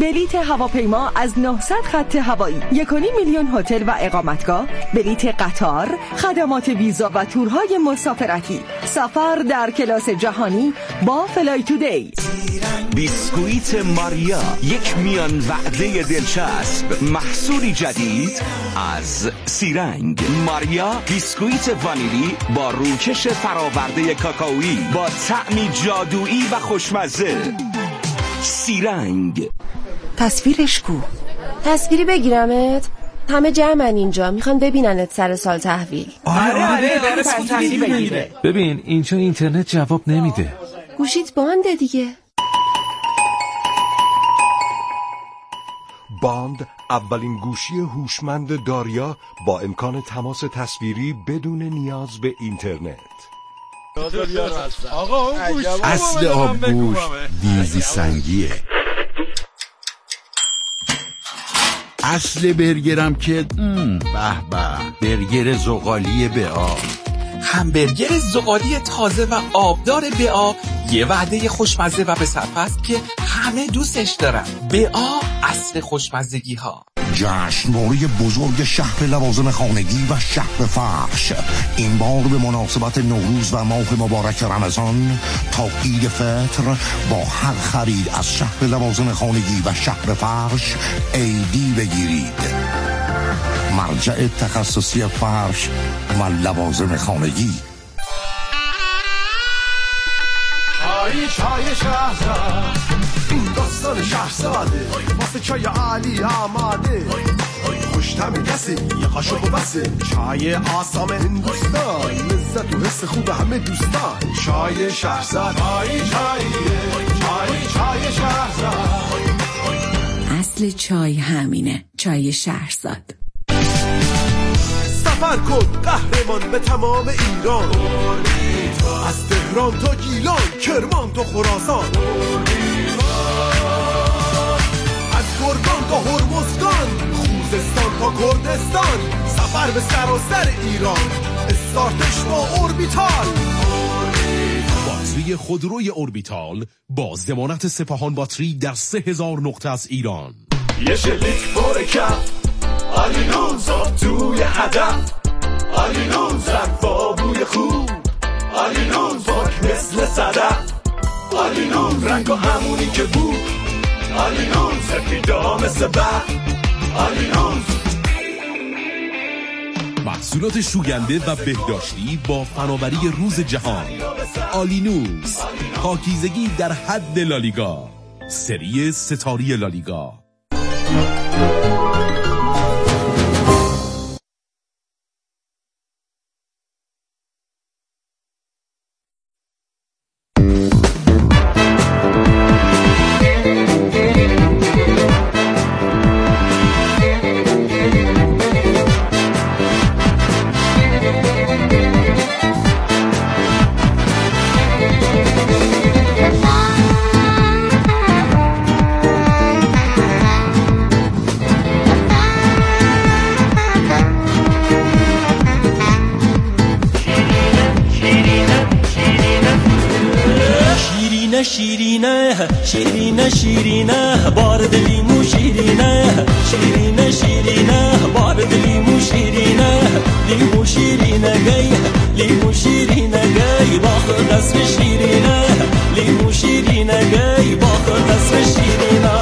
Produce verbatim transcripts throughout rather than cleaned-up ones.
بلیت هواپیما از نهصد خط هوایی، یک و نیم میلیون هتل و اقامتگاه، بلیت قطار، خدمات ویزا و تورهای مسافرتی، سفر در کلاس جهانی با فلای تودی. بیسکویت ماریا، یک میان وعده دلچسب، محصولی جدید از سیرنگ. ماریا بیسکویت وانیلی با روکش فراورده کاکائویی با طعمی جادویی و خوشمزه. سیرنگ. تصویرش کو؟ تصویری بگیرمت؟ همه جمعن اینجا، میخوان ببیننت سر سال تحویل. آره آره داره تصویری بگیره. ببین اینجا اینترنت جواب نمیده. گوشیت بانده دیگه. باند اولین گوشی هوشمند داریا با امکان تماس تصویری بدون نیاز به اینترنت. اصل آبگوش دیزی سنگیه. اصل برگرم که به به برگر زغالی بآ. همبرگر زغالی تازه و آبدار بآ یه وعده خوشمزه و به صرفه است که همه دوستش دارن. بآ اصل خوشمزگی ها. جشنواره بزرگ شهر لوازم خانگی و شهر فرش این بار به مناسبت نوروز و ماه مبارک رمضان تا عید فطر با هر خرید از شهر لوازم خانگی و شهر فرش ایدی بگیرید. مرجع تخصصی فرش و لوازم خانگی. چای چای شهرزاد، این داستان شهرزاده، واسه چای عالی آماده، خوشتم کسی یه قاشق و بسه. چای آسام هندوستان، لذت و حس خوب همه دوستان. چای شهرزاد، چای چاییه، چای چای شهرزاد. اصل چای همینه، چای شهرزاد. سفر کن قهرمان به تمام ایران، از تهران تا گیلان، کرمان تا خراسان، از گرگان تا هرمزگان، خوزستان تا کردستان. سفر به سراسر ایران، استارتش با اوربیتال. باتری خودروی اوربیتال با ضمانت سپاهان باتری در سه هزار نقطه از ایران. یه شلیک پر کف، آلینون زاد توی هدف، آلینون زد با بوی خوب، آلینون پاک مثل صدف، آلینون رنگ و همونی که بود، آلینون سفیدا مثل برف، آلینون. محصولات شوینده و بهداشتی با فناوری روز جهان. آلینوز، پاکیزگی در حد لالیگا، سری ستاری لالیگا. شیرینه شیرینه شیرینه بارد لیمو شیرینه شیرینه شیرینه بارد لیمو شیرینه لیمو شیرینه گی لیمو شیرینه گی باخر قصر شیرینه لیمو شیرینه گی باخر قصر شیرینه.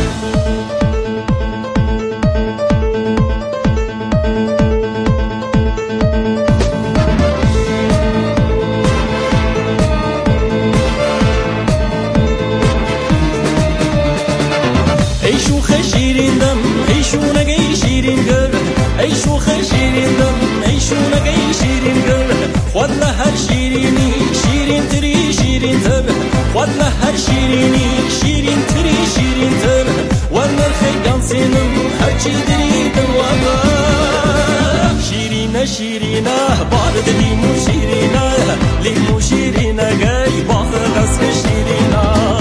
والله هر شیرینی شیرین تری شیرین تر، والله هر شیرینی شیرین تری شیرین تر، والله خیلی سینم هر چی دری دوام. شیرینه شیرینه بارد لیمو شیرینه لیمو شیرینه گی باخر قصر شیرینه.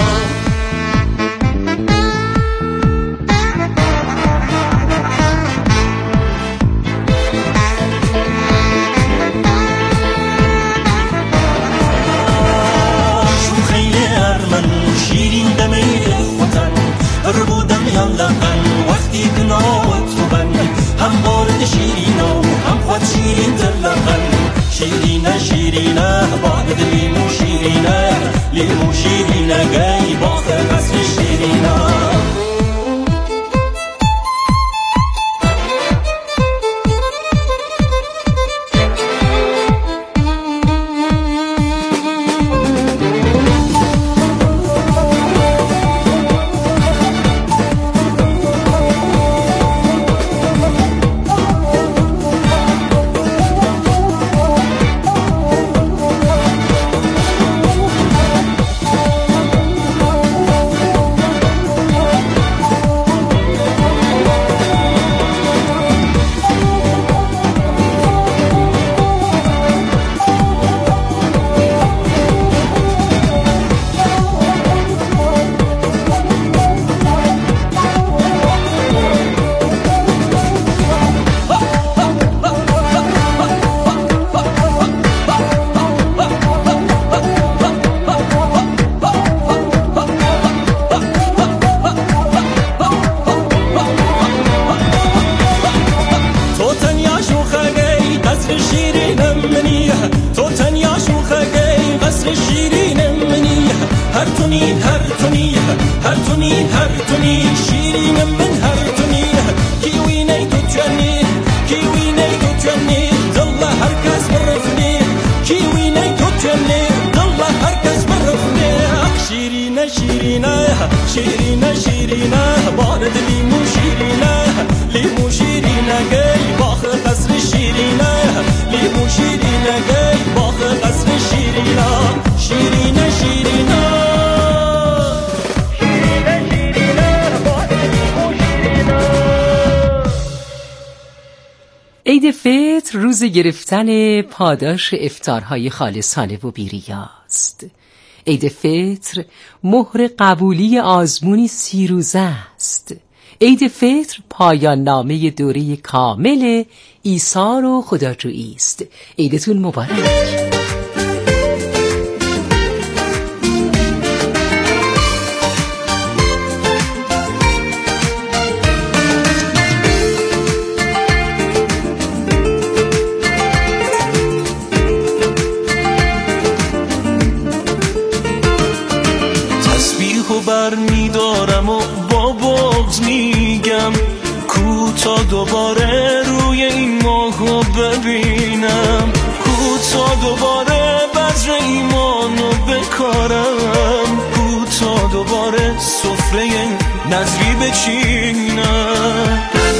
شیرینه گی باغ قصر شیرینه شیرینه شیرینه بارد لیمو شیرینه لیمو شیرینه گی باغ قصر شیرینه لیمو شیرینه گی باغ قصر شیرینه شیرینه شیرینه شیرینه شیرینه بارد لیمو شیرینه. عید فطر روز گرفتن پاداش افطارهای خالصانه و بی‌ریاست. عید فطر مهر قبولی آزمونی سی روزه است. عید فطر پایان نامه دوره کامل ایثار و خداجویی است. عیدتون مبارک. بر میدارم و با بغض میگم کو تا دوباره روی این ماهو ببینم، کو تا دوباره بذر ایمانو بکارم، کو تا دوباره سفره نظری بچینم.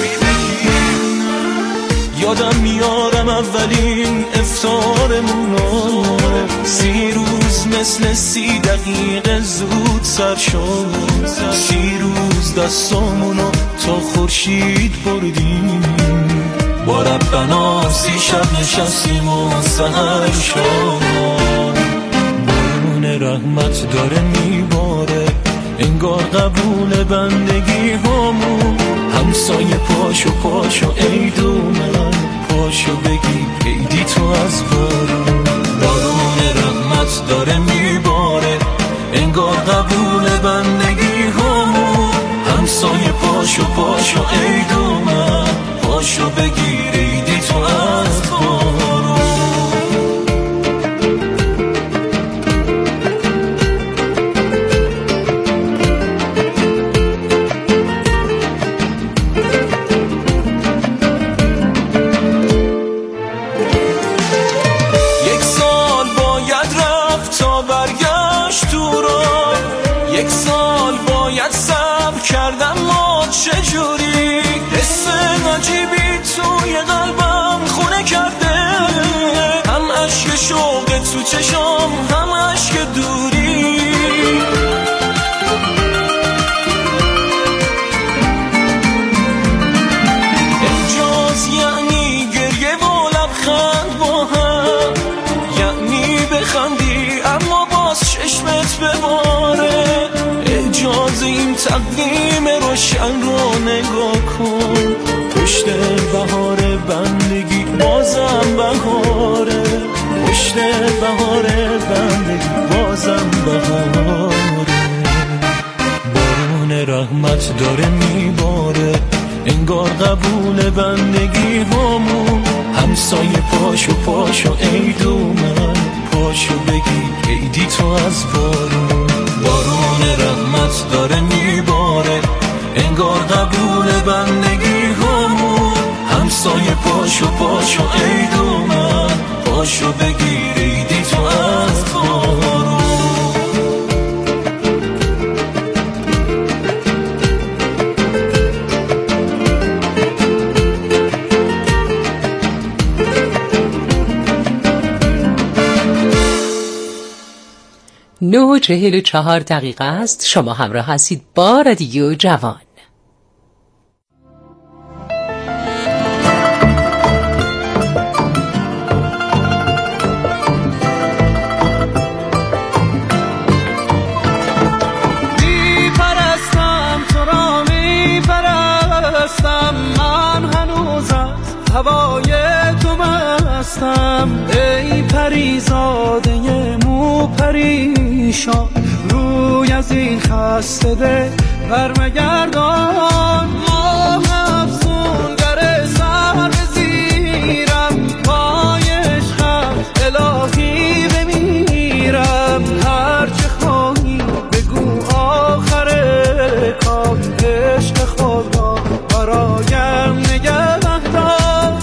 یادم میارم اولین افطارمونو، سی روز مثل سی دقیقه زود سر شد، سی روز دستامونو تا خورشید بردیم، با ربنا سی شب نشستیم و سحر شد. بارون رحمت داره میباره انگار قبول بندگی همون، همسایه پاشو پاشو عید اومد، پاشو بگی عیدی تو از بارون. بارون رحمت داره میباره انگار قبول بندگی همون، همسایه پاشو پاشو عید اومد، پاشو بگی عیدی تو از بارون. یک سال باید صبر کردم ما چجوری، حس عجیبی توی قلبم خونه کرده، هم عشق شوق تو چشام هم عشق دوری. اجاز یعنی گریه و لبخند با هم، یعنی بخندی اما باز چشمت بباره. اجازه این تقویم روشن رو نگاه کن، پشت بهار بندگی بازم بهاره، پشت بهار بندگی بازم بهاره. بارون رحمت داره میباره انگار قبول بندگی همون، همسایه پاشو پاشو عید اومد، پاشو بگی عیدی تو از بارون. بارون پاشو پاشو ای دومن پاشو بگیریدی تو از بارون. نه و چهل و چهار دقیقه است. شما همراه هستید با رادیو جوان. میپرستم تو را میپرستم من هنوز از هوای تو مستم ای پریزاده مو پریشان روی از این خسته ده برمگردان ماه افسونگر سر بزیرم پای عشقم الهی بمیرم هرچه خواهی بگو آخر کار عشق خود را برایم نگه دار.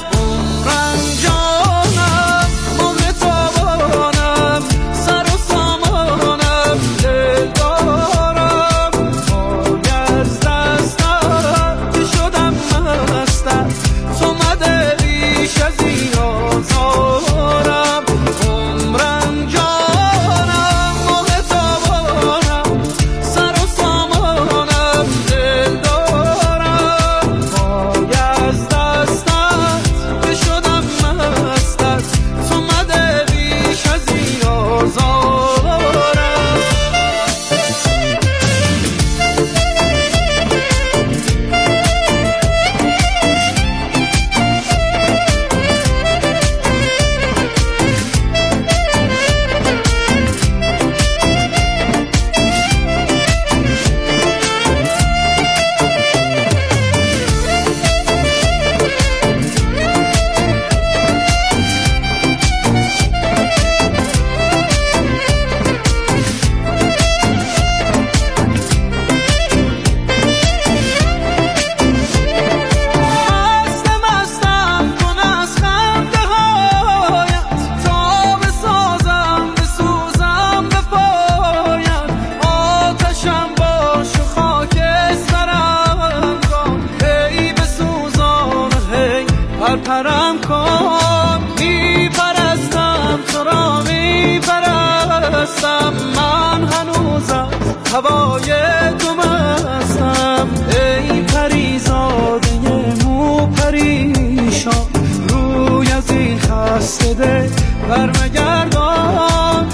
من هنوز از هوای تو مستم ای پریزاده مو پریشان روی از این خسته ده برمگردان.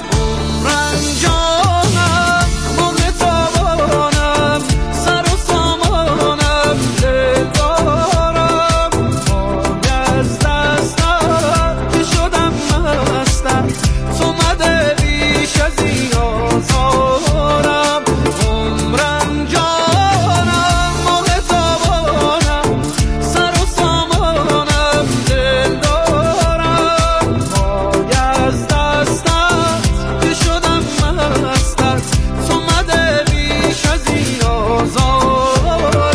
رنجانم مغل تابانم سر و سامانم دل دارم پای از دستم که شدم مستم تو مده بیش از این آزارم. عمرم جانم مغل تابانم سر و سامانم دل دارم پای از دستم که شدم مستم تو مده بیش از این آزارم.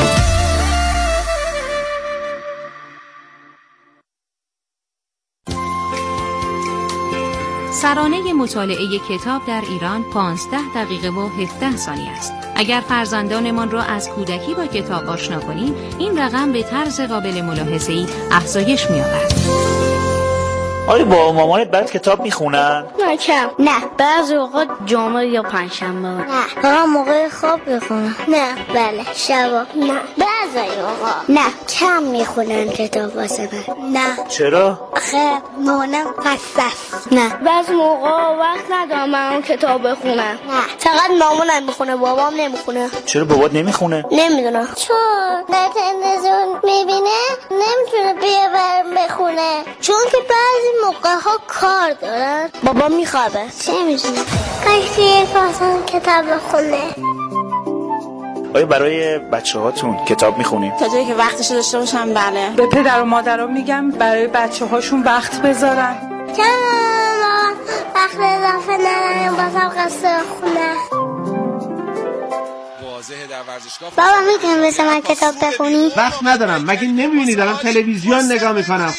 سرانه مطالعه کتاب در ایران پانزده دقیقه و هفده ثانیه است. اگر فرزندانمان را از کودکی با کتاب آشنا کنیم، این رقم به طرز قابل ملاحظه‌ای افزایش می‌یابد. آیا با مامانت برات کتاب میخونن؟ نه کم. نه بعضی اوقات جمعه یا پنجشنبه. نه فقط موقع خواب میخونن. نه بله شبا. نه بعضی اوقات. نه کم میخونن کتاب واسه من. نه چرا؟ آخه مامانم حساس. نه بعضی موقع وقت ندارم من کتاب بخونم. نه فقط مامانم میخونه بابام نمیخونه. چرا بابات نمیخونه؟ نمیدونم چون در تلویزیون میبینه نمیتونه بیاورم بخونه چون که بعضی موقع ها کار دارن. بابا میخوابه. چه میدونم کاشکی یک آسان کتاب بخونه. آیا برای بچه هاتون کتاب میخونید؟ تا جایی که وقتش داشته باشم بله. به پدر و مادرها میگم برای بچه هاشون وقت بذارن. چند وقت اضافه ندارم بازم قصه خونه. واضحه در ورزشگاه. بابا میتونی واسه من کتاب بخونی؟ وقت ندارم، مگه نمیبینی دارم تلویزیون نگاه میکنم.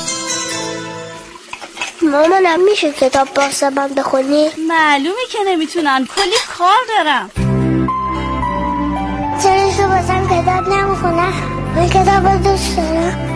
مامانم میشه کتاب واسه من بخونی؟ معلومه که نمیتونن، کلی کار دارم. چرا تو واسم کتاب نمیخونه؟ من کتاب دوست دارم.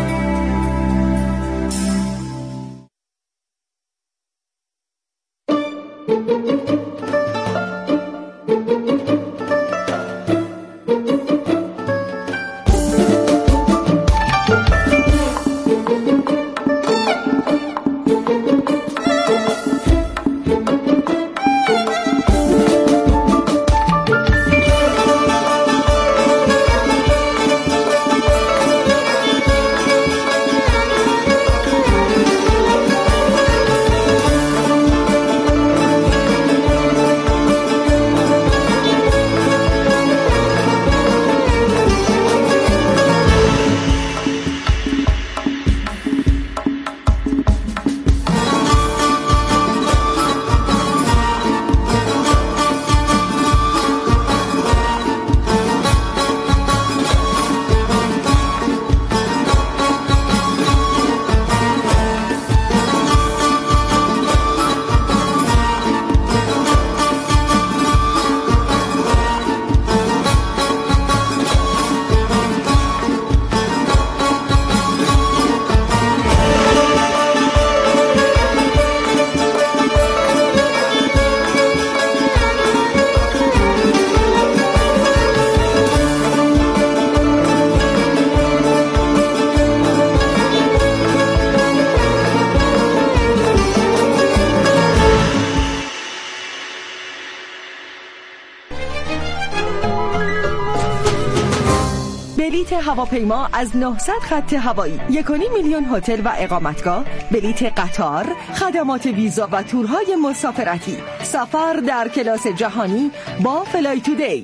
بلیت هواپیما از نهصد خط هوایی، یک و نیم میلیون هتل و اقامتگاه، بلیت قطار، خدمات ویزا و تورهای مسافرتی، سفر در کلاس جهانی با فلای تودی.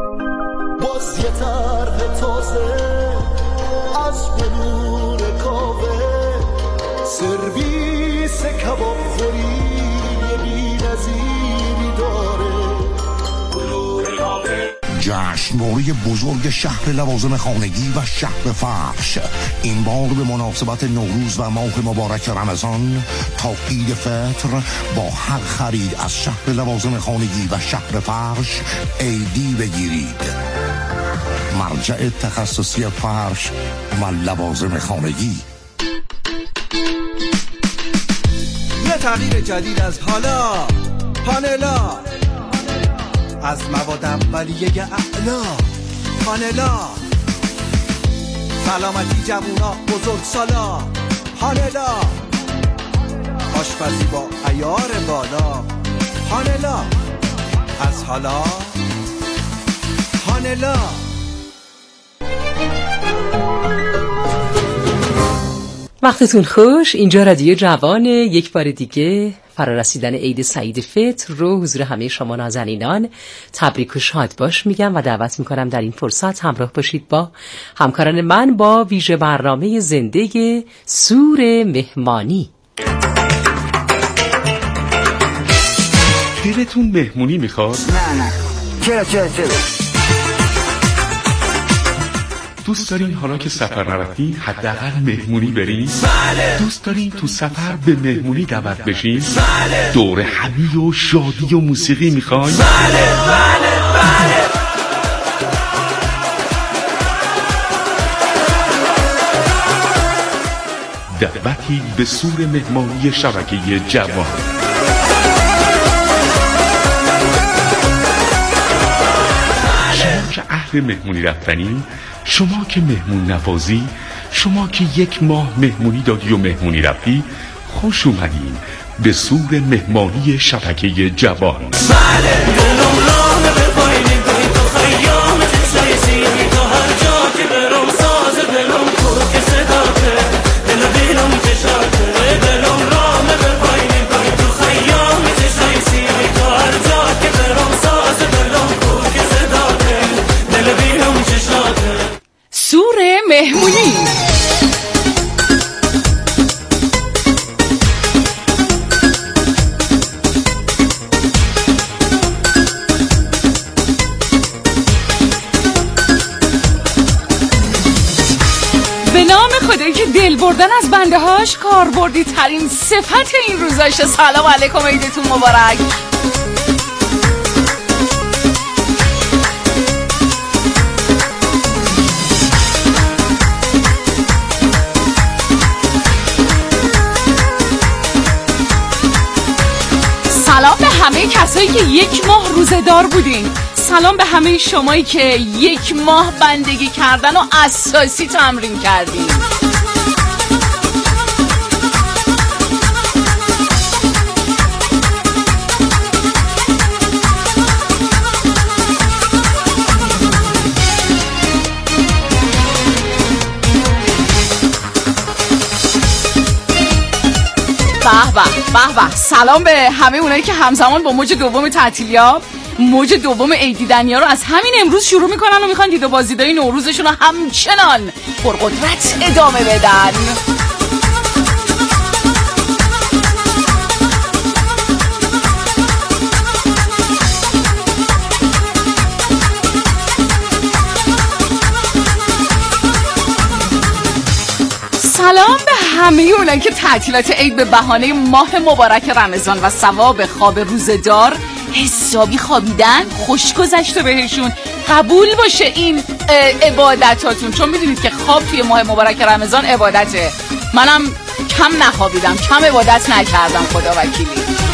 باز یه طرح تازه از بلور کاوه، سرویس کباب خوری بی نظیری داره. بلور کاوه جشنواره بزرگ شهر لوازم خانگی و شهر فرش، این بار به مناسبت نوروز و ماه مبارک رمضان تا عید فطر با هر خرید از شهر لوازم خانگی و شهر فرش عیدی بگیرید. مرجع تخصصی فرش و لوازم خانگی. یه تغییر جدید از حالا، پانلا از مواد اولیه اعلا، پانلا سلامتی جوونا بزرگ سالا، پانلا آشپزی با عیار بالا، پانلا از حالا، پانلا. وقتتون خوش. اینجا رادیو جوان. یک بار دیگه فرارسیدن عید سعید فطر رو حضور همه شما نازنینان تبریک و شاد باش میگم و دعوت میکنم در این فرصت همراه باشید با همکاران من با ویژه برنامه زنده سور مهمانی. دلتون مهمونی میخواد؟ نه نه چرا چرا چرا دوست دارین حالا که سفر نرفتین حداقل مهمونی برین؟ بله. دوست دارین تو سفر به مهمونی دعوت بشین؟ بله. دور همی و شادی و موسیقی میخواین؟ بله بله بله. دعوتی به سور مهمانی شبکه جوان. شما که اهل مهمونی رفتنی، شما که مهمون نوازی، شما که یک ماه مهمونی دادی و مهمونی رفتی، خوش اومدین به سور مهمانی شبکه جوان. بله دلم راه به پایین گوی تو خیام تشای سیمی تو هر جا که برم ساز دلم تو که صداته دل دلم کشاته دلم راه به پایین گوی تو خیام تشای سیمی تو هر جا که برم ساز دلم تو که صداته دل دلم کشاته. سور مهمونی. خدایی که دل بردن از بنده هاش کاربردی ترین صفت این روزاشه. سلام علیکم، عیدتون مبارک. سلام به همه کسایی که یک ماه روزه‌دار بودین. سلام به همه شمایی که یک ماه بندگی کردن و اساسی تمرین کردین. به به به. سلام به همه اونایی که همزمان با موج دوم تعطیلی‌ها، موج دوم عید دیدنی‌ها رو از همین امروز شروع میکنن و میخوان دید و بازدیدهای نوروزشون رو همچنان پرقدرت ادامه بدن. سلام به همه اونایی که تعطیلات عید به بهانه ماه مبارک رمضان و ثواب خواب روزه‌دار حسابی خوابیدن، خوش گذشته بهشون. قبول باشه این عبادتاتون، چون میدونید که خواب توی ماه مبارک رمضان عبادته. منم کم نخوابیدم، کم عبادت نکردم، خدا وکیلی.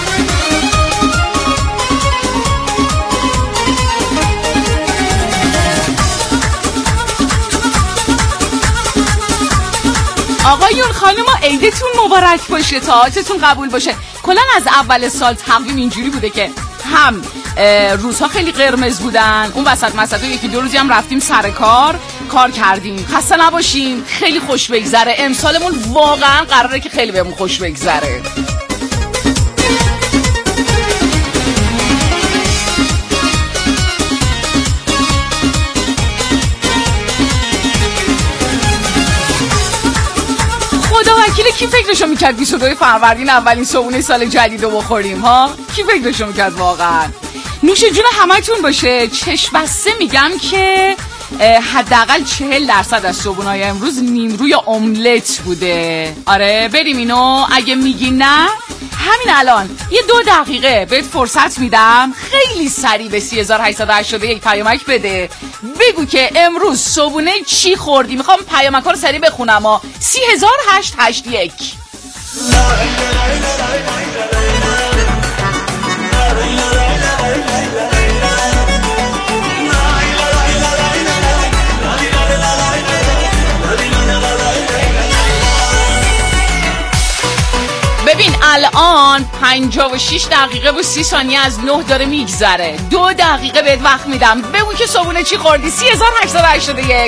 آقایون خانوما عیدتون مبارک باشه، طاعتتون قبول باشه. کلا از اول سال تقویم اینجوری بوده که هم روزها خیلی قرمز بودن، اون وسط مسطا یکی دو روزی هم رفتیم سر کار کار کردیم. خسته نباشیم، خیلی خوش بگذره. امسالمون واقعا قراره که خیلی بهمون خوش بگذره. وکیل کی فکرشو میکرد بیست و دو فروردین اولین صبحونه سال جدید رو بخوریم ها؟ کی فکرشو میکرد واقعا؟ نوش جون همتون باشه. چشم بسته میگم که حداقل چهل درصد از صبحونه‌های امروز نیمرو یا املت بوده. آره بریم اینو. اگه میگی نه همین الان یه دو دقیقه بهت فرصت میدم، خیلی سریع به سه هزار و هشتصد و هشتاد و یک پیامک بده، بگو که امروز صبحونه چی خوردی. میخوام پیامک ها رو سریع بخونم ها. سه هزار و هشتصد و هشتاد و یک. ببین الان پنجاه و شش دقیقه و سی ثانیه از نه داره میگذره. دو دقیقه بهت وقت میدم، بگو که صبحونه چی خوردی. سه هزار و هشتصد و هشتاد و یک.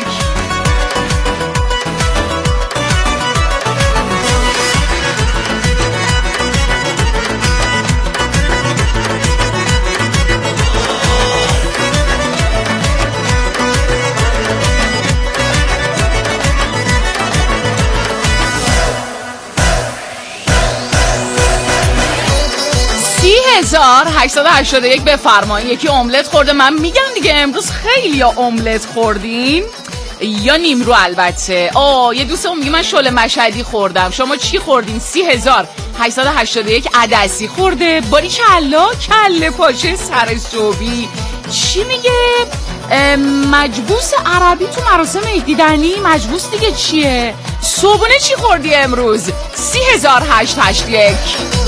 سه هزار و هشتصد و هشتاد و یک بفرمایید. یکی املت خورده. من میگم دیگه امروز خیلی یا املت خوردین یا نیمرو. البته آه یه دوستمون میگه من شل مشهدی خوردم. شما چی خوردین؟ سه هزار و هشتصد و هشتاد و یک عدسی خورده. باری کلا کله پاچه سر صبحی. چی میگه؟ مجبوس عربی تو مراسم عید دیدنی. مجبوس دیگه چیه؟ صبحونه چی خوردی امروز؟ سه هزار و هشتصد و هشتاد و یک.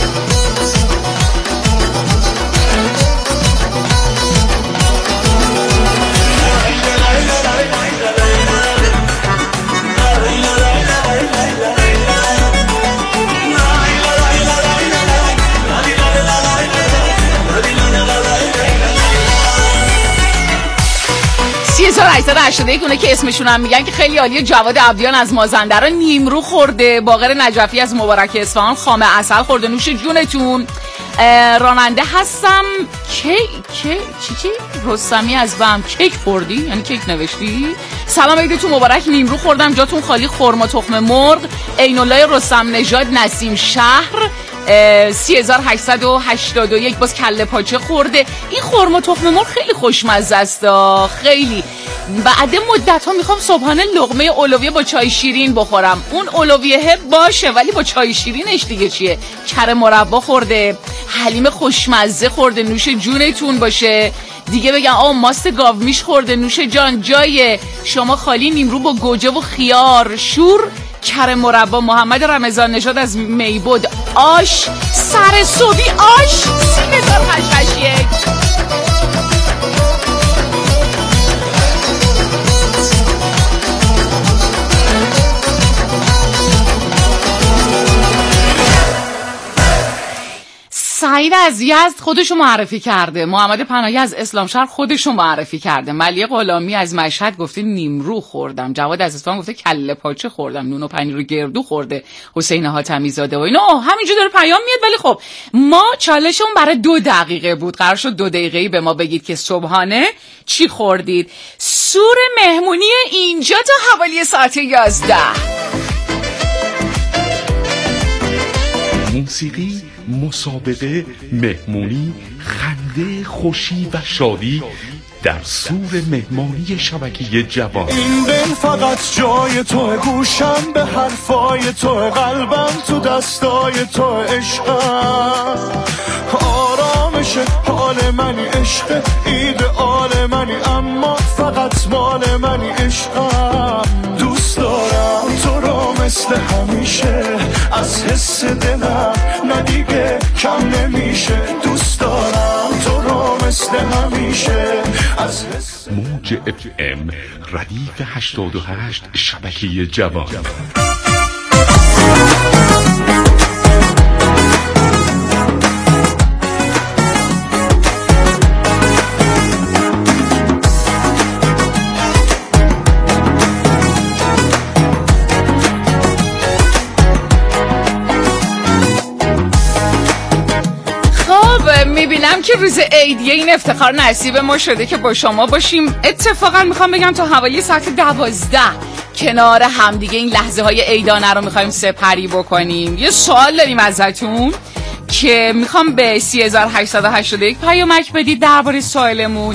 سه هزار و هشتصد و هشتاد و یک. اونه که اسمشون هم میگن که خیلی عالیه. جواد عبدیان از مازندران نیمرو خورده. باقر نجفی از مبارک اصفهان خام عسل خورده. نوش جونتون. راننده هستم. کی کی چی چی رستمی از بم کیک خوردی؟ یعنی کیک نوشتی؟ سلام عیدتون مبارک. نیمرو خوردم، جاتون خالی. خرما تخم مرغ. عین الله رستم نژاد نسیم شهر. سه هزار و هشتصد و هشتاد و یک. باز کله پاچه خورده. این خرما تخم مرغ خیلی خوشمزه است. خیلی بعد مدت ها میخوام صبحانه لقمه اولویه با چای شیرین بخورم. اون اولویه باشه ولی با چای شیرینش دیگه چیه؟ کره مربا خورده، حلیم خوشمزه خورده، نوش جونتون باشه دیگه. بگم آه ماست گاومیش خورده، نوش جان جایه. شما خالی نیمرو با گوجه و خیار، شور، کره مربا. محمد رمضان نژاد از میبود، آش سر صبحی، آش سی هزار هشت هشت یک. سعید از یزد خودشو معرفی کرده، محمد پناهی از اسلامشهر خودشو معرفی کرده، ملیه غلامی از مشهد گفته نیمرو خوردم، جواد از اصفهان گفته کله پاچه خوردم، نون و پنیر و گردو خورده، حسین حاتمی زاده و اینا همینجور داره پیام میاد. ولی خب ما چالشمون برای دو دقیقه بود، قرار شد دو دقیقه‌ای به ما بگید که صبحانه چی خوردید. سور مهمونی اینجا تا حوالی ساعت یازده. موسیقی، مسابقه، مهمونی، خنده، خوشی و شادی در سور مهمانی شبکه جوان. این دل فقط جای تو، گوشم به حرفای تو، قلبم تو دستای تو، عشقم آرامش حال منی، عشق ایدئال منی، اما فقط مال منی، عشقم دوست دارم تو رو مثل همیشه، از حس دلم ندیگه کم نمیشه، دوست دارم تو رو مثل همیشه از حس. موج اف ام ردیف هشتاد و هشت شبکه جوان. میبینم که روز عیدیه این افتخار نصیب ما شده که با شما باشیم. اتفاقا میخوام بگم تا حوالی ساعت دوازده کنار همدیگه این لحظه های عیدانه رو میخوایم سپری بکنیم. یه سوال داریم ازتون که میخوام به سه هزار و هشتصد و هشتاد و یک پیامک بدید درباره سوالمون.